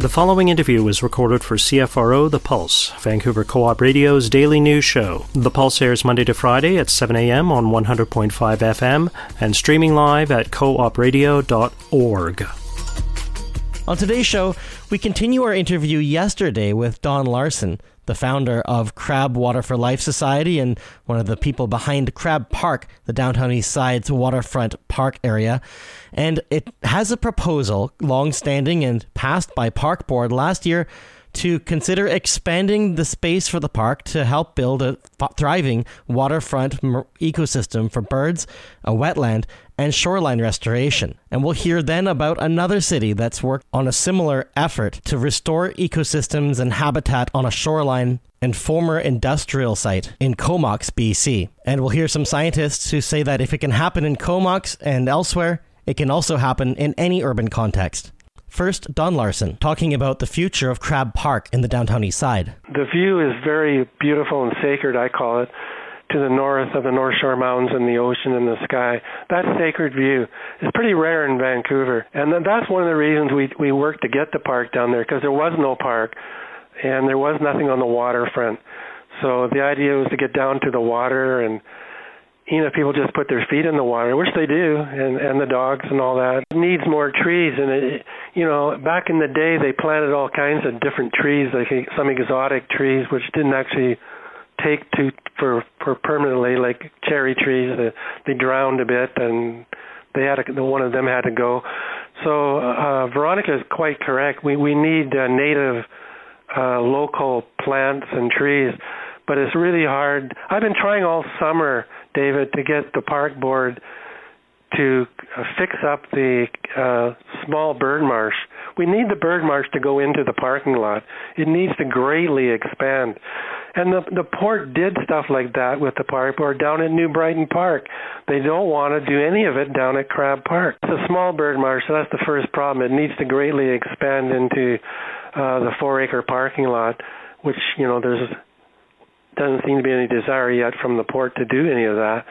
The following interview was recorded for CFRO The Pulse, Vancouver Co-op Radio's daily news show. The Pulse airs Monday to Friday at 7 a.m. on 100.5 FM and streaming live at coopradio.org. On today's show, we continue our interview yesterday with Don Larson, the founder of Crab Water for Life Society and one of the people behind Crab Park, the downtown east side's waterfront park area. And it has a proposal, long-standing and passed by Park Board last year, to consider expanding the space for the park to help build a thriving waterfront ecosystem for birds, a wetland, and shoreline restoration. And we'll hear then about another city that's worked on a similar effort to restore ecosystems and habitat on a shoreline and former industrial site in Comox, BC. And we'll hear some scientists who say that if it can happen in Comox and elsewhere, it can also happen in any urban context. First, Don Larson, talking about the future of Crab Park in the downtown east side. The view is very beautiful and sacred, I call it, to the north of the North Shore Mountains and the ocean and the sky. That sacred view is pretty rare in Vancouver. And that's one of the reasons we worked to get the park down there, because there was no park and there was nothing on the waterfront. So the idea was to get down to the water and people just put their feet in the water, which they do, and the dogs and all that. It needs more trees, and back in the day they planted all kinds of different trees, like some exotic trees, which didn't actually take for permanently, like cherry trees. They drowned a bit, and one of them had to go. So Veronica is quite correct. We need native local plants and trees, but it's really hard. I've been trying all summer, David, to get the park board to fix up the small bird marsh. We need the bird marsh to go into the parking lot. It needs to greatly expand. And the port did stuff like that with the park board down at New Brighton Park. They don't want to do any of it down at Crab Park. It's a small bird marsh, so that's the first problem. It needs to greatly expand into the 4-acre parking lot, which, doesn't seem to be any desire yet from the port to do any of that.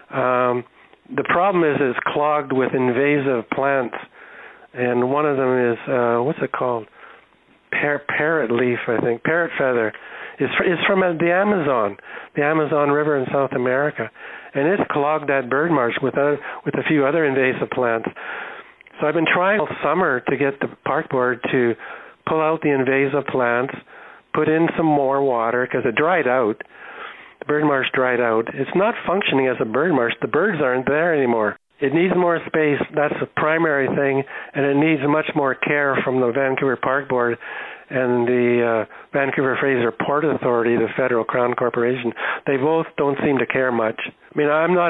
The problem is it's clogged with invasive plants, and one of them is, what's it called? Parrot leaf, I think. Parrot feather. It's from the Amazon River in South America, and it's clogged that bird marsh with a few other invasive plants. So I've been trying all summer to get the park board to pull out the invasive plants, put in some more water, because it dried out. The bird marsh dried out. It's not functioning as a bird marsh. The birds aren't there anymore. It needs more space. That's the primary thing, and it needs much more care from the Vancouver Park Board and the Vancouver Fraser Port Authority, the Federal Crown Corporation. They both don't seem to care much. I mean, I'm not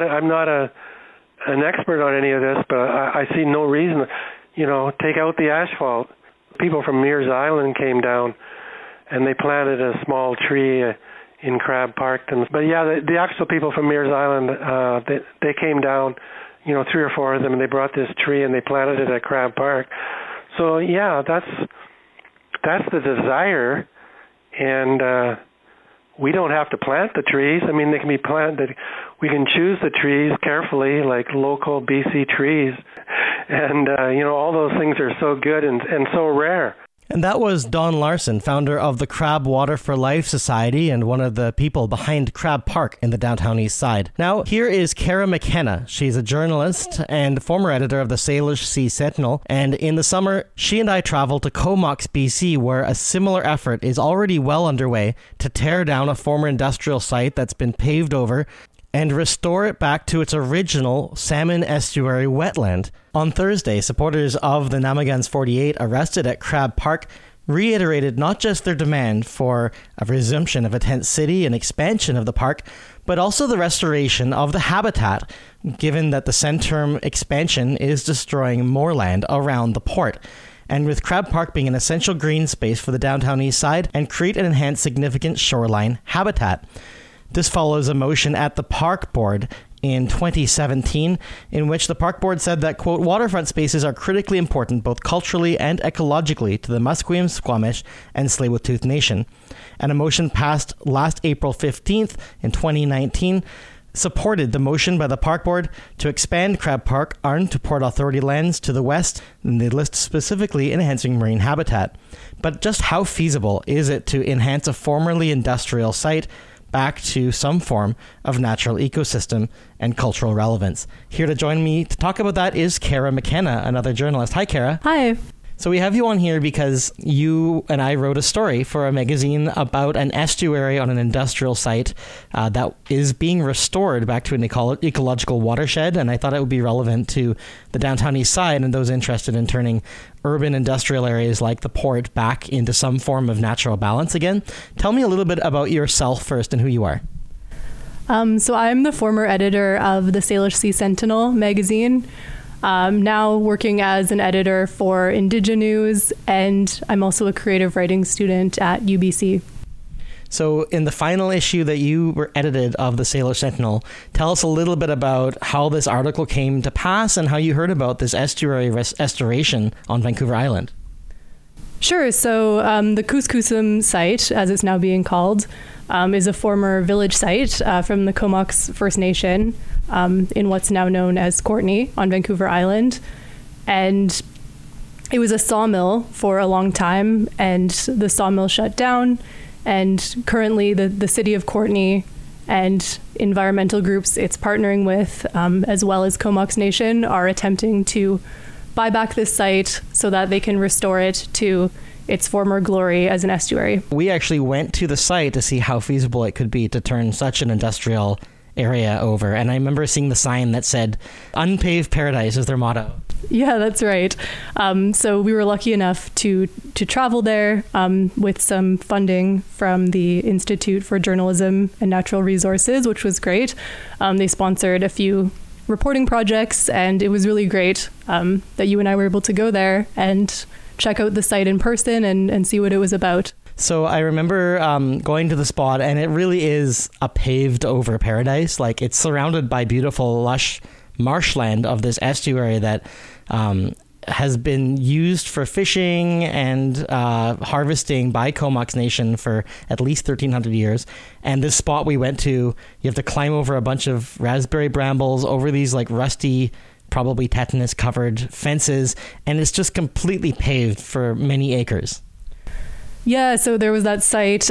an expert on any of this, but I see no reason. Take out the asphalt. People from Mears Island came down, and they planted a small tree in Crab Park. But yeah, the actual people from Mears Island, they came down, 3 or 4 of them, and they brought this tree and they planted it at Crab Park. So yeah, that's the desire, and we don't have to plant the trees. I mean, they can be planted. We can choose the trees carefully, like local BC trees, and all those things are so good and so rare. And that was Don Larson, founder of the Crab Water for Life Society and one of the people behind Crab Park in the downtown east side. Now, here is Kara McKenna. She's a journalist and former editor of the Salish Sea Sentinel. And in the summer, she and I traveled to Comox, BC, where a similar effort is already well underway to tear down a former industrial site that's been paved over and restore it back to its original salmon estuary wetland. On Thursday, supporters of the Namagans 48 arrested at Crab Park reiterated not just their demand for a resumption of a tent city and expansion of the park, but also the restoration of the habitat, given that the Centerm expansion is destroying more land around the port. And with Crab Park being an essential green space for the downtown east side and create and enhance significant shoreline habitat. This follows a motion at the Park Board in 2017, in which the Park Board said that, quote, waterfront spaces are critically important both culturally and ecologically to the Musqueam, Squamish, and Tsleil-Waututh Nation. And a motion passed last April 15th in 2019 supported the motion by the Park Board to expand Crab Park Arn to Port Authority lands to the west, and they list specifically enhancing marine habitat. But just how feasible is it to enhance a formerly industrial site back to some form of natural ecosystem and cultural relevance? Here to join me to talk about that is Kara McKenna, another journalist. Hi, Kara. Hi. So we have you on here because you and I wrote a story for a magazine about an estuary on an industrial site that is being restored back to an ecological watershed, and I thought it would be relevant to the downtown east side and those interested in turning urban industrial areas like the port back into some form of natural balance again. Tell me a little bit about yourself first and who you are. So I'm the former editor of the Salish Sea Sentinel magazine. Now working as an editor for Indigenews, and I'm also a creative writing student at UBC. So in the final issue that you were edited of the Salish Sentinel, tell us a little bit about how this article came to pass and how you heard about this estuary restoration on Vancouver Island. Sure. So the Kuskusum site, as it's now being called, is a former village site from the Comox First Nation in what's now known as Courtenay on Vancouver Island. And it was a sawmill for a long time, and the sawmill shut down. And currently the city of Courtenay and environmental groups it's partnering with, as well as Comox Nation, are attempting to buy back this site so that they can restore it to its former glory as an estuary. We actually went to the site to see how feasible it could be to turn such an industrial area over. And I remember seeing the sign that said, "Unpaved Paradise" is their motto. Yeah, that's right. So we were lucky enough to travel there with some funding from the Institute for Journalism and Natural Resources, which was great. They sponsored a few reporting projects, and it was really great that you and I were able to go there and check out the site in person and see what it was about. So I remember going to the spot, and it really is a paved over paradise. Like, it's surrounded by beautiful, lush marshland of this estuary that has been used for fishing and harvesting by Comox Nation for at least 1,300 years. And this spot we went to, you have to climb over a bunch of raspberry brambles, over these like rusty, probably tetanus covered fences, and it's just completely paved for many acres. Yeah, so there was that site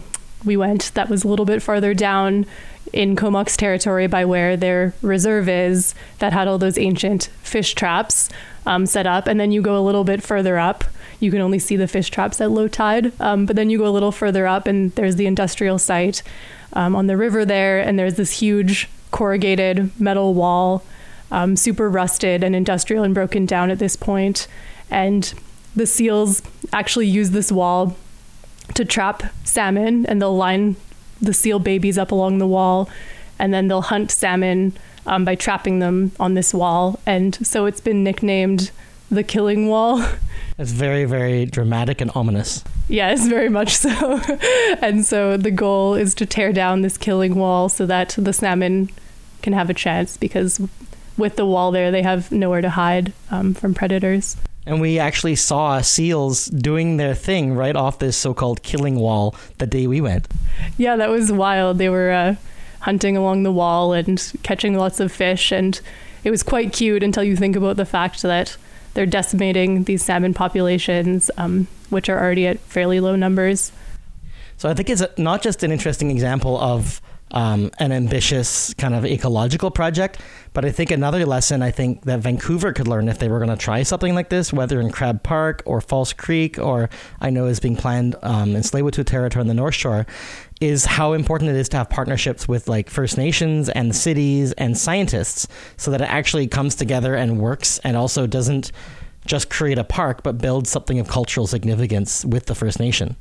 we went that was a little bit farther down in Comox territory by where their reserve is, that had all those ancient fish traps set up. And then you go a little bit further up, you can only see the fish traps at low tide. But then you go a little further up and there's the industrial site on the river there. And there's this huge corrugated metal wall, super rusted and industrial and broken down at this point. And the seals actually use this wall to trap salmon, and they'll line the seal babies up along the wall, and then they'll hunt salmon by trapping them on this wall. And so it's been nicknamed the Killing Wall. It's very, very dramatic and ominous. Yes, very much so. And so the goal is to tear down this killing wall so that the salmon can have a chance, because with the wall there, they have nowhere to hide from predators. And we actually saw seals doing their thing right off this so-called killing wall the day we went. Yeah, that was wild. They were hunting along the wall and catching lots of fish, and it was quite cute until you think about the fact that they're decimating these salmon populations, which are already at fairly low numbers. So I think it's not just an interesting example of an ambitious kind of ecological project, but I think another lesson I think that Vancouver could learn if they were going to try something like this, whether in Crab Park or False Creek, or I know is being planned in Tsleil-Waututh territory on the North Shore, is how important it is to have partnerships with like First Nations and cities and scientists, so that it actually comes together and works, and also doesn't just create a park, but build something of cultural significance with the First Nation.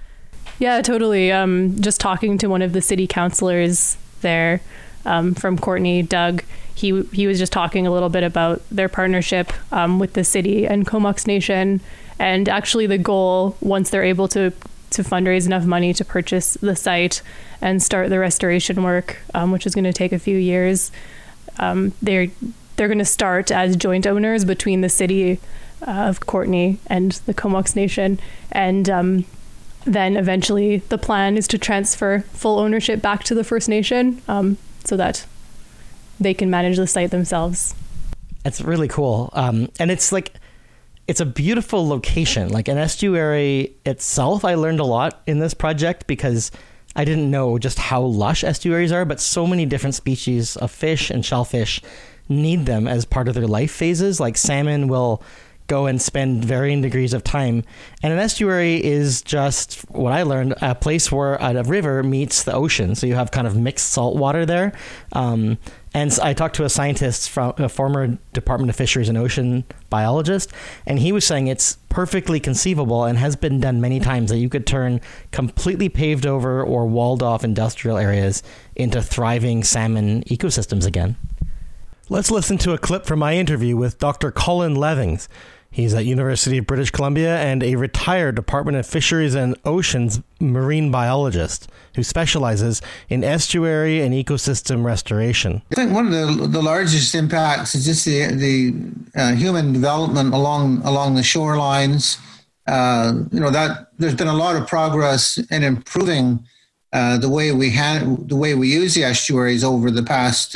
Yeah, totally. Just talking to one of the city councillors there from Courtenay, Doug, he was just talking a little bit about their partnership with the city and Comox Nation, and actually the goal, once they're able to fundraise enough money to purchase the site and start the restoration work, which is going to take a few years, they're going to start as joint owners between the city of Courtenay and the Comox Nation, and then eventually the plan is to transfer full ownership back to the First Nation. so that they can manage the site themselves. It's really cool. And it's a beautiful location. Like an estuary itself, I learned a lot in this project because I didn't know just how lush estuaries are, but so many different species of fish and shellfish need them as part of their life phases. Like salmon will go and spend varying degrees of time. And an estuary is just, what I learned, a place where a river meets the ocean. So you have kind of mixed salt water there. And I talked to a scientist from a former Department of Fisheries and Ocean biologist, and he was saying it's perfectly conceivable and has been done many times that you could turn completely paved over or walled off industrial areas into thriving salmon ecosystems again. Let's listen to a clip from my interview with Dr. Colin Levings. He's at University of British Columbia and a retired Department of Fisheries and Oceans marine biologist who specializes in estuary and ecosystem restoration. I think one of the largest impacts is just the human development along the shorelines. That there's been a lot of progress in improving the way we use the estuaries over the past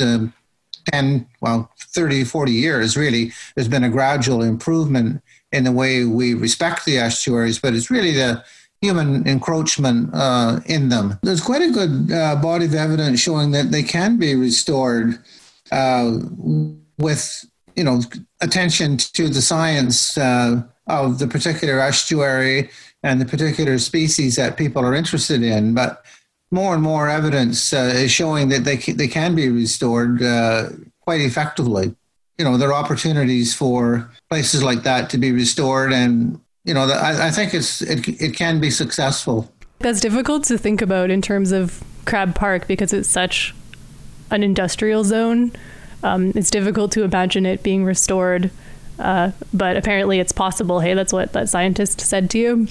30, 40 years, really. There's been a gradual improvement in the way we respect the estuaries, but it's really the human encroachment in them. There's quite a good body of evidence showing that they can be restored with, attention to the science of the particular estuary and the particular species that people are interested in. But more and more evidence is showing that they can be restored quite effectively. There are opportunities for places like that to be restored, and I think it can be successful. That's difficult to think about in terms of Crab Park because it's such an industrial zone. It's difficult to imagine it being restored, but apparently it's possible. Hey, that's what that scientist said to you.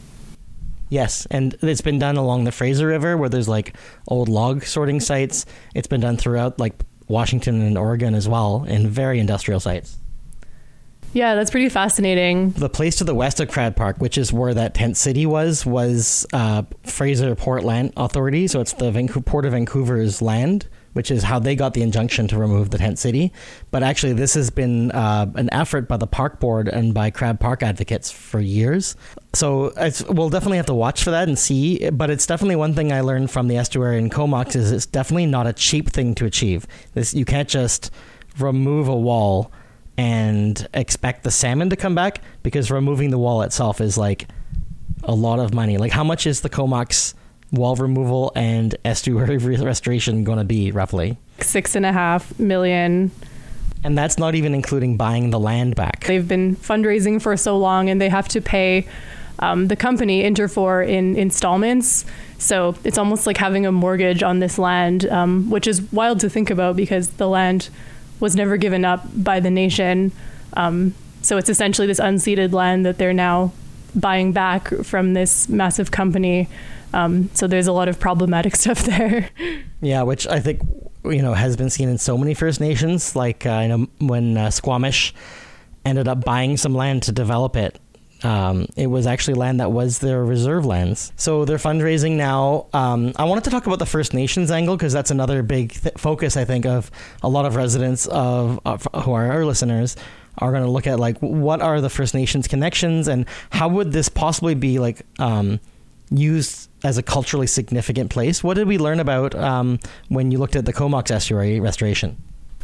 Yes, and it's been done along the Fraser River where there's like old log sorting sites. It's been done throughout like Washington and Oregon as well, in very industrial sites. Yeah, that's pretty fascinating. The place to the west of Crab Park, which is where that tent city was Fraser Port Land Authority. So it's the Port of Vancouver's land, which is how they got the injunction to remove the tent city. But actually, this has been an effort by the park board and by Crab Park advocates for years. So we'll definitely have to watch for that and see. But it's definitely one thing I learned from the estuary in Comox is it's definitely not a cheap thing to achieve. You can't just remove a wall and expect the salmon to come back, because removing the wall itself is like a lot of money. Like, how much is the Comox wall removal and estuary restoration going to be roughly? $6.5 million. And that's not even including buying the land back. They've been fundraising for so long, and they have to pay the company Interfor in installments. So it's almost like having a mortgage on this land, which is wild to think about because the land was never given up by the nation. So it's essentially this unceded land that they're now buying back from this massive company. So there's a lot of problematic stuff there. Yeah, which I think, has been seen in so many First Nations, like when Squamish ended up buying some land to develop it. It was actually land that was their reserve lands. So they're fundraising now. I wanted to talk about the First Nations angle because that's another big focus, I think, of a lot of residents of who are our listeners are going to look at, like, what are the First Nations connections and how would this possibly be used as a culturally significant place? What did we learn about when you looked at the Comox estuary restoration?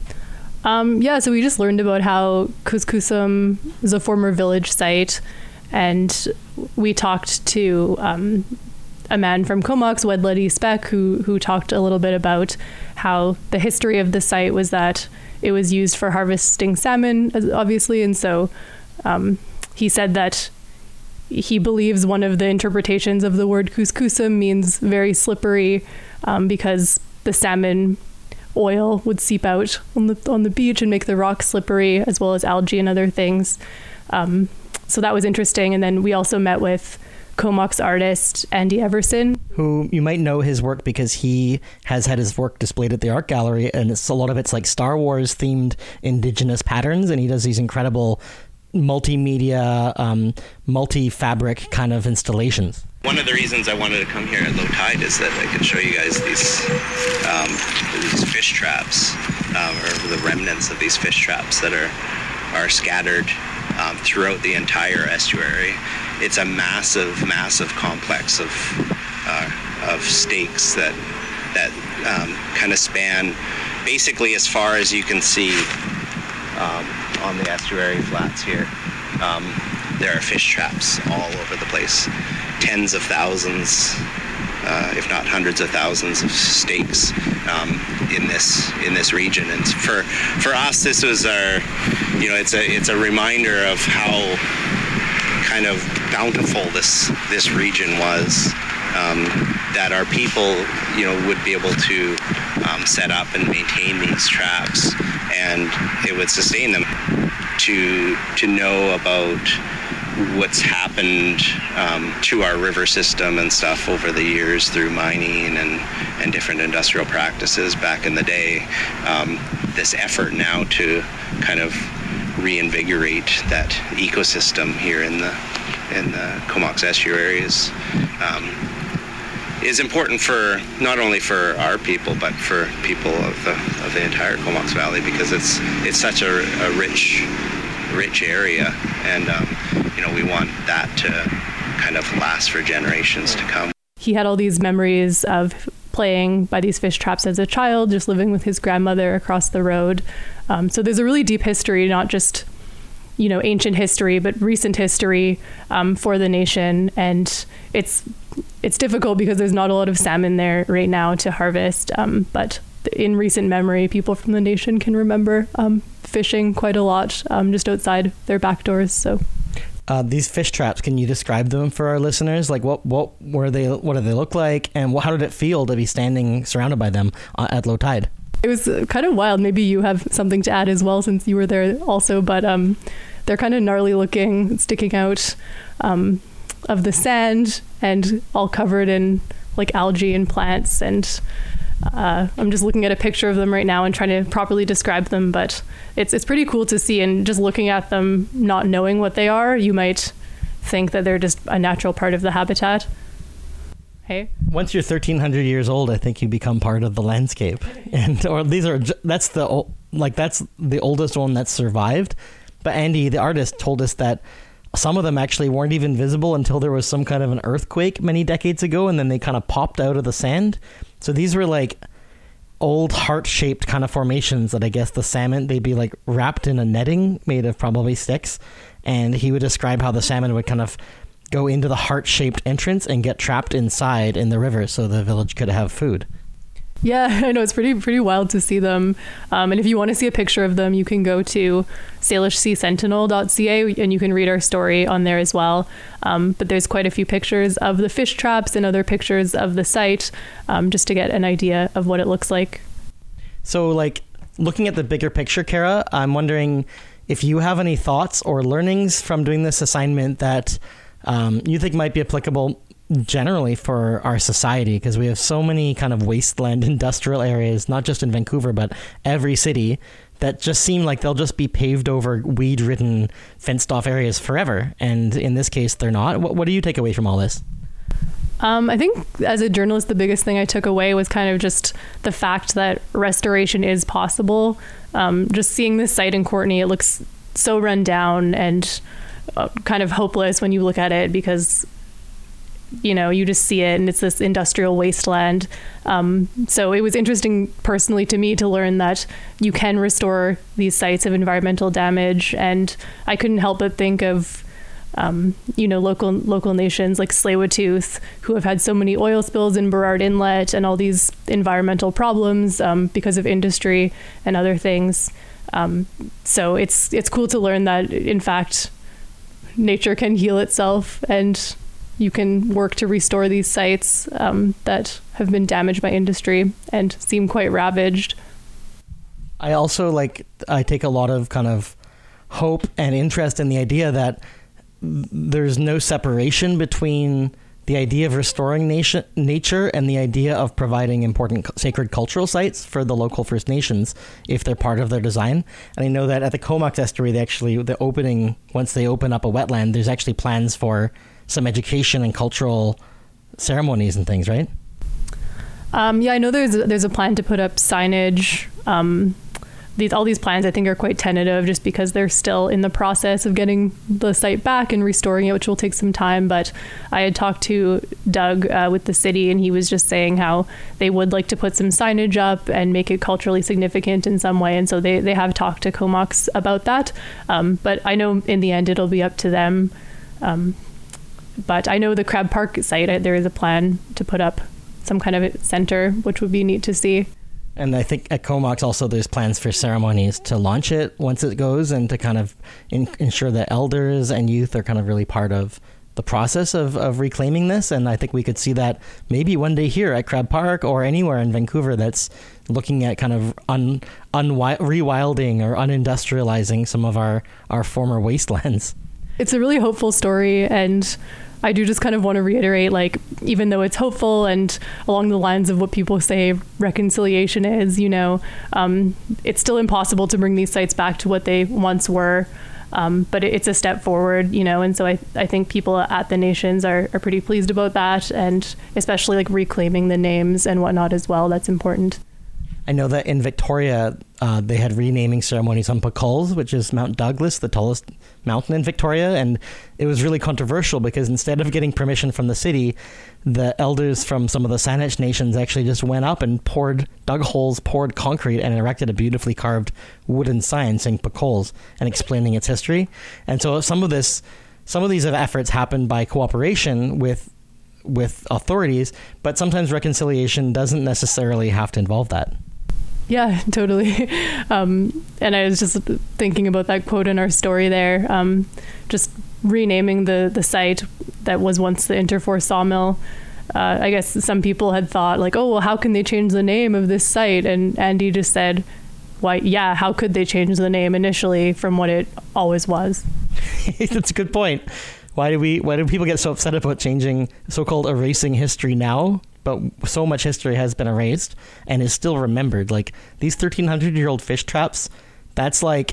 So we just learned about how Kuskusum is a former village site, and we talked to a man from Comox, Wedledi Speck, who talked a little bit about how the history of the site was that it was used for harvesting salmon, obviously, and so he said that he believes one of the interpretations of the word Kuskusum means very slippery, because the salmon oil would seep out on the beach and make the rocks slippery, as well as algae and other things. So that was interesting. And then we also met with Comox artist Andy Everson, who you might know his work because he has had his work displayed at the art gallery, and a lot of it's like Star Wars themed indigenous patterns, and he does these incredible multimedia, multi-fabric kind of installations. One of the reasons I wanted to come here at low tide is that I could show you guys these fish fish traps, or the remnants of these fish traps that are scattered throughout the entire estuary. It's a massive complex of stakes that kind of span basically as far as you can see on the estuary flats here. There are fish traps all over the place, tens of thousands, if not hundreds of thousands of stakes in this region. And for us, this was our, it's a reminder of how kind of bountiful this region was, that our people, would be able to set up and maintain these traps, and it would sustain them. To know about what's happened to our river system and stuff over the years through mining and different industrial practices back in the day, this effort now to kind of reinvigorate that ecosystem here in the Comox estuary is important for not only for our people but for people of the entire Comox Valley, because it's such a rich area, and we want that to kind of last for generations to come. He had all these memories of playing by these fish traps as a child, just living with his grandmother across the road. So there's a really deep history, not just ancient history, but recent history for the nation, and it's difficult because there's not a lot of salmon there right now to harvest. But in recent memory, people from the nation can remember fishing quite a lot just outside their back doors. So these fish traps, can you describe them for our listeners? Like what were they? What do they look like? And how did it feel to be standing surrounded by them at low tide? It was kind of wild. Maybe you have something to add as well, since you were there also. But they're kind of gnarly looking, sticking out of the sand, and all covered in like algae and plants. And I'm just looking at a picture of them right now and trying to properly describe them. But it's pretty cool to see. And just looking at them, not knowing what they are, you might think that they're just a natural part of the habitat. Hey. Once you're 1,300 years old, I think you become part of the landscape. That's the oldest one that's survived. But Andy, the artist, told us that some of them actually weren't even visible until there was some kind of an earthquake many decades ago, and then they kind of popped out of the sand. So these were like old heart-shaped kind of formations that I guess the salmon, they'd be like wrapped in a netting made of probably sticks. And he would describe how the salmon would kind of go into the heart-shaped entrance and get trapped inside in the river so the village could have food. Yeah, I know, it's pretty wild to see them. And if you want to see a picture of them, you can go to salishseasentinel.ca and you can read our story on there as well. But there's quite a few pictures of the fish traps and other pictures of the site, just to get an idea of what it looks like. So, like, looking at the bigger picture, Kara, I'm wondering if you have any thoughts or learnings from doing this assignment that you think might be applicable generally for our society, because we have so many kind of wasteland industrial areas, not just in Vancouver, but every city, that just seem like they'll just be paved over, weed-ridden, fenced-off areas forever. And in this case, they're not. What do you take away from all this? I think as a journalist, the biggest thing I took away was kind of just the fact that restoration is possible. Just seeing this site in Courtenay, it looks so run down and kind of hopeless when you look at it, because you just see it and it's this industrial wasteland. So it was interesting personally to me to learn that you can restore these sites of environmental damage. And I couldn't help but think of, local nations like Tsleil-Waututh, who have had so many oil spills in Burrard Inlet and all these environmental problems because of industry and other things. So it's cool to learn that, in fact, nature can heal itself, and you can work to restore these sites that have been damaged by industry and seem quite ravaged. I also I take a lot of kind of hope and interest in the idea that there's no separation between the idea of restoring nature and the idea of providing important sacred cultural sites for the local First Nations if they're part of their design. And I know that at the Comox Estuary, once they open up a wetland, there's actually plans for some education and cultural ceremonies and things, right? Yeah, I know there's a plan to put up signage. All these plans, I think, are quite tentative just because they're still in the process of getting the site back and restoring it, which will take some time. But I had talked to Doug with the city, and he was just saying how they would like to put some signage up and make it culturally significant in some way. And so they have talked to Comox about that. But I know in the end it'll be up to them. But I know the Crab Park site, there is a plan to put up some kind of a center, which would be neat to see. And I think at Comox also there's plans for ceremonies to launch it once it goes, and to kind of ensure that elders and youth are kind of really part of the process of reclaiming this. And I think we could see that maybe one day here at Crab Park or anywhere in Vancouver that's looking at kind of rewilding or unindustrializing some of our former wastelands. It's a really hopeful story, and I do just kind of want to reiterate, like, even though it's hopeful and along the lines of what people say reconciliation is, it's still impossible to bring these sites back to what they once were. But it's a step forward, and so I think people at the Nations are pretty pleased about that, and especially like reclaiming the names and whatnot as well. That's important. I know that in Victoria, they had renaming ceremonies on Pakul's, which is Mount Douglas, the tallest mountain in Victoria. And it was really controversial because instead of getting permission from the city, the elders from some of the Saanich nations actually just went up and dug holes, poured concrete, and erected a beautifully carved wooden sign saying Pakul's and explaining its history. And so some of these efforts happened by cooperation with authorities, but sometimes reconciliation doesn't necessarily have to involve that. Yeah, totally. And I was just thinking about that quote in our story there, just renaming the site that was once the Interfor sawmill. I guess some people had thought like, oh, well, how can they change the name of this site? And Andy just said, why, yeah, how could they change the name initially from what it always was? That's a good point. Why do people get so upset about changing, so-called erasing history now? But so much history has been erased and is still remembered. Like these 1,300-year-old fish traps, that's like,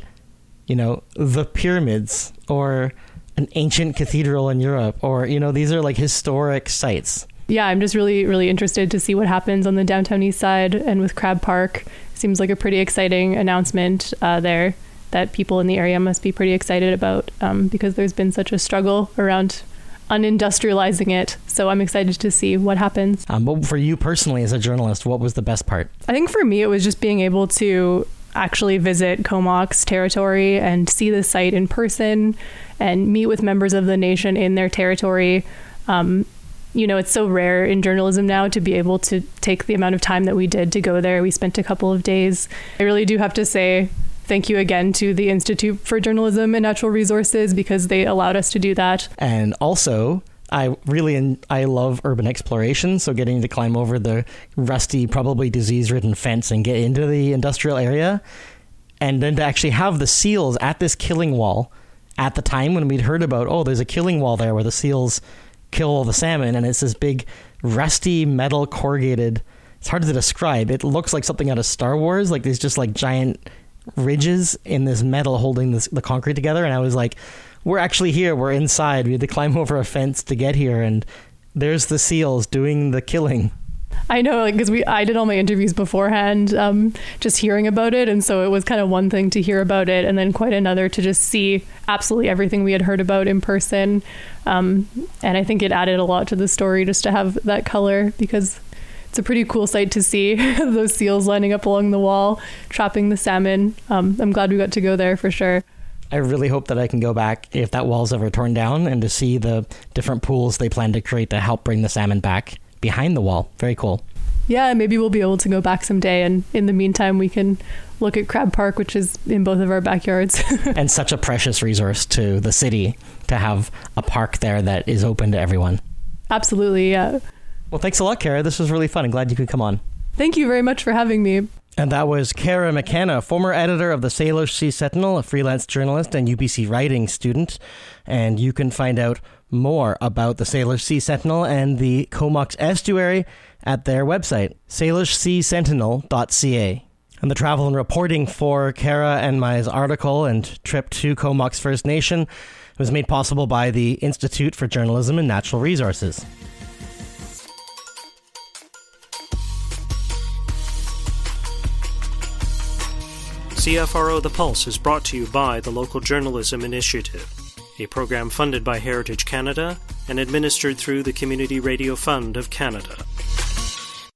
the pyramids or an ancient cathedral in Europe, or, these are like historic sites. Yeah, I'm just really, really interested to see what happens on the downtown east side and with Crab Park. Seems like a pretty exciting announcement there that people in the area must be pretty excited about because there's been such a struggle around unindustrializing it. So I'm excited to see what happens. But for you personally as a journalist, what was the best part? I think for me, it was just being able to actually visit Comox territory and see the site in person and meet with members of the nation in their territory. It's so rare in journalism now to be able to take the amount of time that we did to go there. We spent a couple of days. I really do have to say thank you again to the Institute for Journalism and Natural Resources because they allowed us to do that. And also, I love urban exploration, so getting to climb over the rusty, probably disease-ridden fence and get into the industrial area, and then to actually have the seals at this killing wall at the time when we'd heard about, there's a killing wall there where the seals kill all the salmon, and it's this big, rusty, metal corrugated, it's hard to describe. It looks like something out of Star Wars, like there's just like giant ridges in this metal holding the concrete together, and I was like, we're actually here, we're inside, we had to climb over a fence to get here, and there's the seals doing the killing. I know, because I did all my interviews beforehand, just hearing about it, and so it was kind of one thing to hear about it and then quite another to just see absolutely everything we had heard about in person, and I think it added a lot to the story just to have that color, because it's a pretty cool sight to see those seals lining up along the wall, trapping the salmon. I'm glad we got to go there for sure. I really hope that I can go back if that wall's ever torn down and to see the different pools they plan to create to help bring the salmon back behind the wall. Very cool. Yeah, maybe we'll be able to go back someday. And in the meantime, we can look at Crab Park, which is in both of our backyards. And such a precious resource to the city to have a park there that is open to everyone. Absolutely, yeah. Well, thanks a lot, Kara. This was really fun. I'm glad you could come on. Thank you very much for having me. And that was Kara McKenna, former editor of the Salish Sea Sentinel, a freelance journalist and UBC writing student. And you can find out more about the Salish Sea Sentinel and the Comox Estuary at their website, salishseasentinel.ca. And the travel and reporting for Kara and my article and trip to Comox First Nation was made possible by the Institute for Journalism and Natural Resources. CFRO The Pulse is brought to you by the Local Journalism Initiative, a program funded by Heritage Canada and administered through the Community Radio Fund of Canada.